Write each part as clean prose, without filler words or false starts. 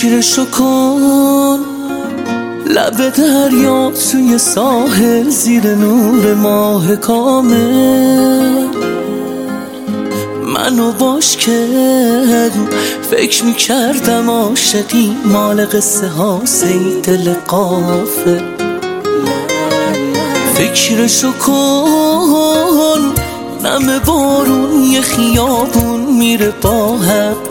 فکرشو کن، لب دریا توی ساحل زیر نور ماه کامل. منو باش که فکر میکردم عاشقی مال قصه ها دل غافل. فکرشو کن، نم بارون یه خیابون میره با حق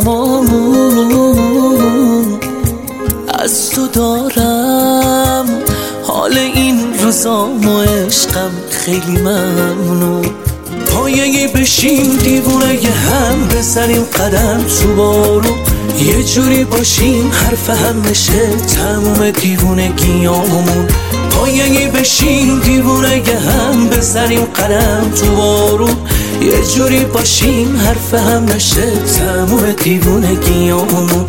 قدمامون. از تو دارم حال این روزام و عشقم خیلی ممنون. پایه‌ای بشیم دیوونه یه هم بزنیم قدم تو بارون. یه جوری باشیم حرف هم نشه تموم دیوونگیامون. پایه‌ای بشیم دیوونه یه هم بزنیم قدم تو بارون. یه جوری باشیم حرف هم نشه تموم دیوونگیامون.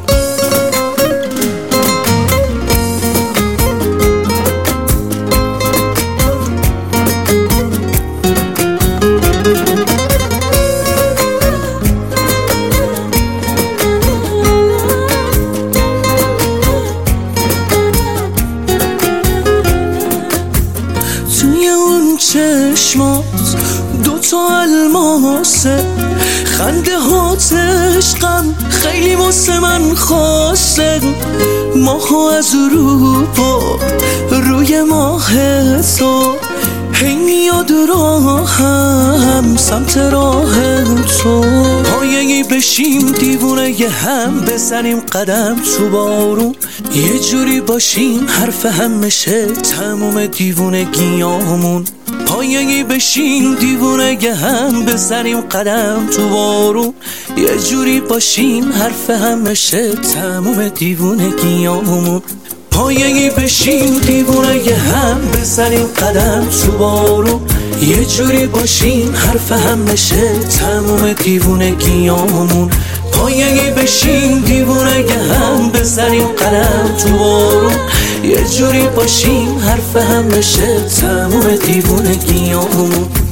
توی اون چشمات دوتا الماسه، خنده هات عشقم خیلی واسه من خاصه. ماها از اروپا روی ماه تو هی میاد راهم سمت راه تو. پایه‌ای بشیم دیوونه یه هم بزنیم قدم تو بارون. یه جوری باشیم حرف هم نشه تموم دیوونگیامون. پایه‌ای بشیم دیوونه یه هم بزنیم قدم تو بارون. یه جوری باشیم حرف هم نشه تموم دیوونگیامون. پایه‌ای بشیم دیوونه یه هم بزنیم قدم تو بارون. یه جوری باشیم حرف هم نشه تموم دیوونگیامون. پایه‌ای بشیم دیوونه یه هم بزنیم قدم تو بارون. یه جوری باشیم حرف هم نشه تموم دیوونگیامون.